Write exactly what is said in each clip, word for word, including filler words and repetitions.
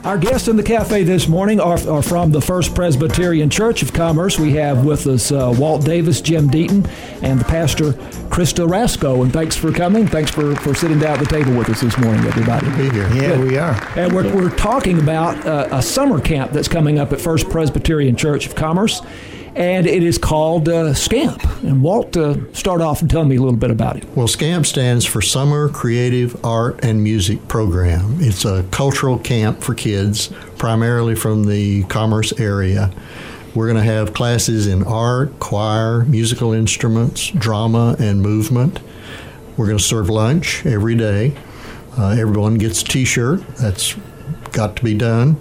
Our guests in the cafe this morning are, are from the First Presbyterian Church of Commerce. We have with us uh, Walt Davis, Jim Deaton, and the pastor, Krista Rasco. And thanks for coming. Thanks for, for sitting down at the table with us this morning, everybody. Good to be here. Yeah, Good. we are. And we're, we're talking about uh, a summer camp that's coming up at First Presbyterian Church of Commerce, and it is called uh, SCAMP. And Walt, uh, start off and tell me a little bit about it. Well, SCAMP stands for Summer Creative Art and Music Program. It's a cultural camp for kids, primarily from the Commerce area. We're going to have classes in art, choir, musical instruments, drama, and movement. We're going to serve lunch every day. Uh, everyone gets a T-shirt. That's got to be done.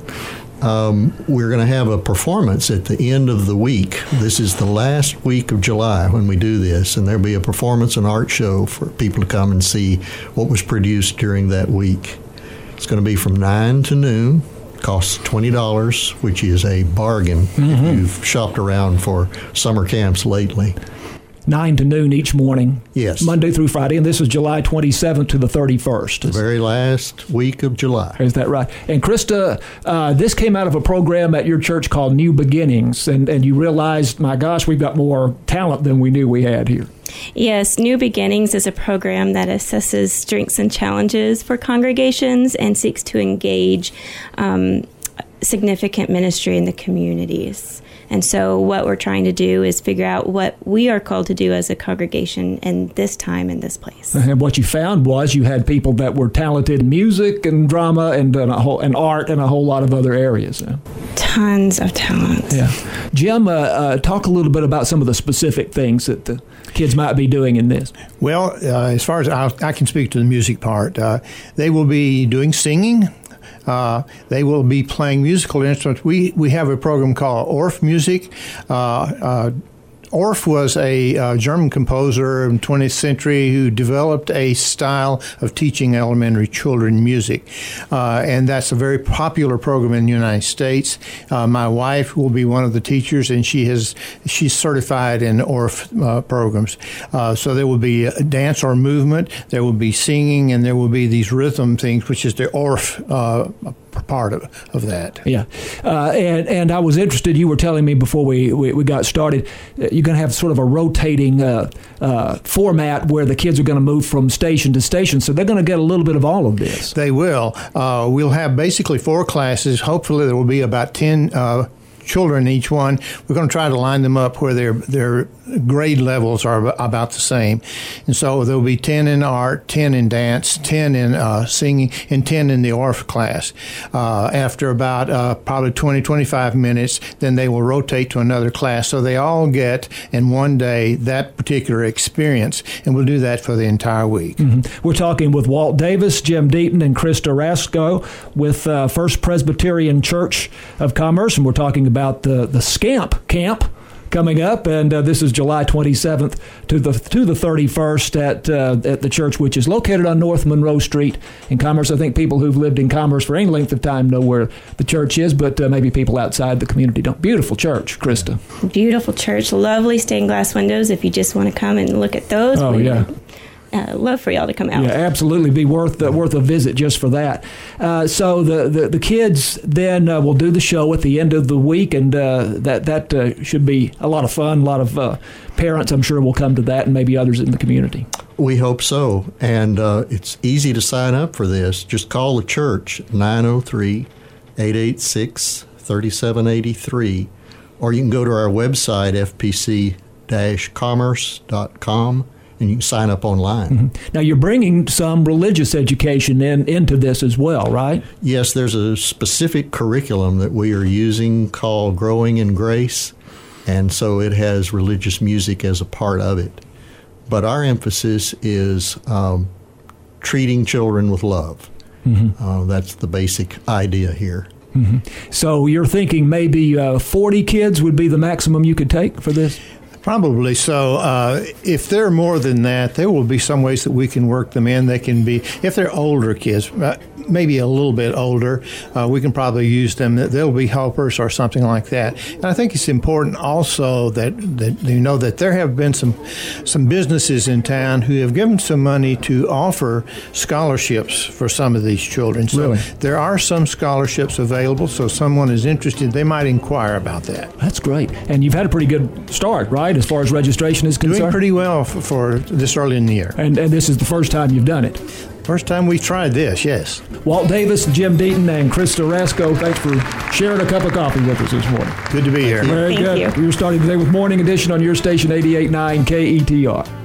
Um, we're going to have a performance at the end of the week. This is the last week of July when we do this, and there'll be a performance and art show for people to come and see what was produced during that week. It's going to be from nine to noon. Costs twenty dollars, which is a bargain mm-hmm. if you've shopped around for summer camps lately. nine to noon each morning. Yes. Monday through Friday, and this is July twenty-seventh to the thirty-first. The very last week of July. Is that right? And Krista, uh, this came out of a program at your church called New Beginnings, and, and you realized, my gosh, we've got more talent than we knew we had here. Yes, New Beginnings is a program that assesses strengths and challenges for congregations and seeks to engage um, significant ministry in the communities. And so what we're trying to do is figure out what we are called to do as a congregation in this time and this place. And what you found was you had people that were talented in music and drama and, uh, a whole, and art and a whole lot of other areas. Yeah. Tons of talent. Yeah. Jim, uh, uh, talk a little bit about some of the specific things that the kids might be doing in this. Well, uh, as far as I, I can speak to the music part, uh, they will be doing singing. Uh, they will be playing musical instruments. We we have a program called Orff Music. Uh, uh, Orff was a uh, German composer in the twentieth century who developed a style of teaching elementary children music. Uh, and that's a very popular program in the United States. Uh, my wife will be one of the teachers, and she has she's certified in Orff uh, programs. Uh, so there will be a dance or movement, there will be singing, and there will be these rhythm things, which is the Orff uh part of, of that. Yeah. Uh, and, and I was interested, you were telling me before we, we, we got started, uh, you're going to have sort of a rotating uh, uh, format where the kids are going to move from station to station, so they're going to get a little bit of all of this. They will. Uh, we'll have basically four classes. Hopefully there will be about ten uh, children in each one. We're going to try to line them up where their their grade levels are about the same. And so there will be ten in art, ten in dance, ten in uh, singing, and ten in the Orff class. Uh, after about uh, probably twenty, twenty-five minutes, then they will rotate to another class. So they all get in one day that particular experience, and we'll do that for the entire week. Mm-hmm. We're talking with Walt Davis, Jim Deaton, and Krista Rasco with uh, First Presbyterian Church of Commerce, and we're talking about the, the SCAMP camp coming up, and uh, this is July twenty-seventh to the to the thirty-first at uh, at the church, which is located on North Monroe Street in Commerce. I think people who've lived in Commerce for any length of time know where the church is, but uh, maybe people outside the community don't. Beautiful church, Krista. Beautiful church, lovely stained glass windows. If you just want to come and look at those, oh yeah. Uh, love for y'all to come out. Yeah, absolutely, be worth uh, worth a visit just for that. Uh, so the, the the kids then uh, will do the show at the end of the week, and uh, that that uh, should be a lot of fun. A lot of uh, parents, I'm sure, will come to that, and maybe others in the community. We hope so, and uh, it's easy to sign up for this. Just call the church nine oh three, eight eight six, three seven eight three, or you can go to our website f p c dash commerce dot com. And you can sign up online. Mm-hmm. Now, you're bringing some religious education in into this as well, right? Yes, there's a specific curriculum that we are using called Growing in Grace, and so it has religious music as a part of it. But our emphasis is um, treating children with love. Mm-hmm. Uh, that's the basic idea here. Mm-hmm. So you're thinking maybe uh, forty kids would be the maximum you could take for this? Probably so. Uh, if they're more than that, there will be some ways that we can work them in. They can be, if they're older kids, uh, maybe a little bit older, uh, we can probably use them. They'll be helpers or something like that. And I think it's important also that, that you know that there have been some some businesses in town who have given some money to offer scholarships for some of these children. So really? There are some scholarships available, so if someone is interested, they might inquire about that. That's great. And you've had a pretty good start, right, as far as registration is concerned? Doing pretty well for, for this early in the year. And, and this is the first time you've done it? First time we've tried this, yes. Walt Davis, Jim Deaton, and Krista Rasko, thanks for sharing a cup of coffee with us this morning. Good to be here. Very Thank good. you. We're starting today with Morning Edition on your station, eighty-eight point nine K E T R.